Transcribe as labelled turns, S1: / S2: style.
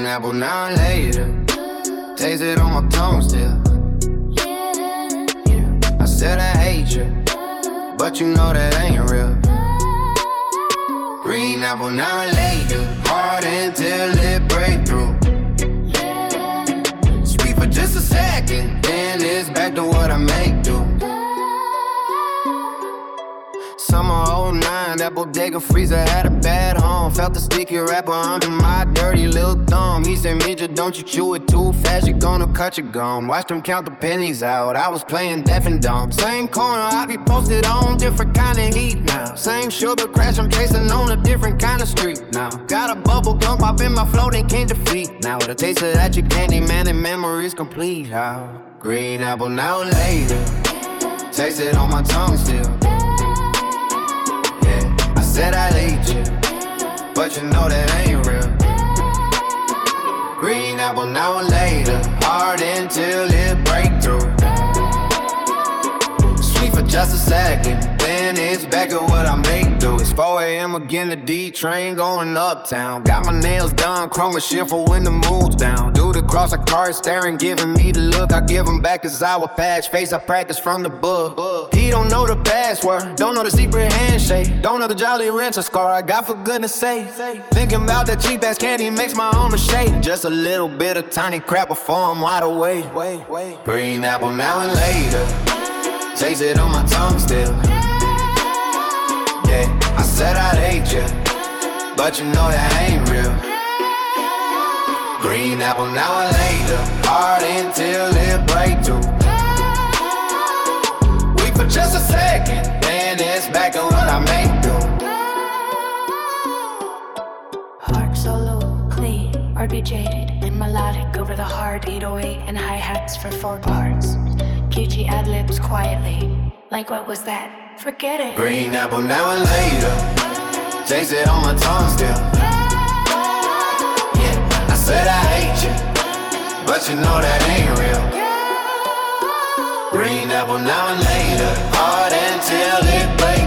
S1: apple now and later. Taste it on my tongue still. I said I hate you, but you know that ain't real. Green apple now and later. Hard until it break through. Sweet for just a second, then it's back to what I make do. Summer '09, that bodega freezer had a bad home. Felt the sticky wrapper under my dirty little thumb. He said, Midge, don't you chew it too fast, you're gonna cut your gum. Watched him count the pennies out, I was playing deaf and dumb. Same corner, I be posted on, different kind of heat now. Same sugar crash, I'm chasing on a different kind of street now. Got a bubble gum pop in my flow, they can't defeat. Now with a taste of that, you candy, man, and memories complete. How green apple now and later. Taste it on my tongue still. Said I hate you, but you know that ain't real. Green apple now and later. Hard until it break through. Sweet for just a second, then it's back at what I make do. It's 4 a.m. again, the D train going uptown. Got my nails done, chroma shift for when the mood's down. Dude across the car staring, giving me the look. I give him back his hour patch, face I practice from the book. He don't know the password, don't know the secret handshake, don't know the Jolly Rancher scar I got for goodness sake. Thinking about that cheap ass candy makes my arm a shake. Just a little bit of tiny crap before I'm wide awake. Green apple now and later. Taste it on my tongue still. Yeah, I said I'd hate you, but you know that ain't real. Green apple now and later. Hard until it break through. Weak for just a second, then it's back to what I make do.
S2: Hard solo, clean, or be jaded, and melodic over the hard 808 and hi-hats for 4 parts. QG ad-libs quietly, like what was that? Forget it.
S1: Green apple now and later. Taste it on my tongue still. Yeah, I said I hate you, but you know that ain't real. Green apple now and later. Hard until it breaks.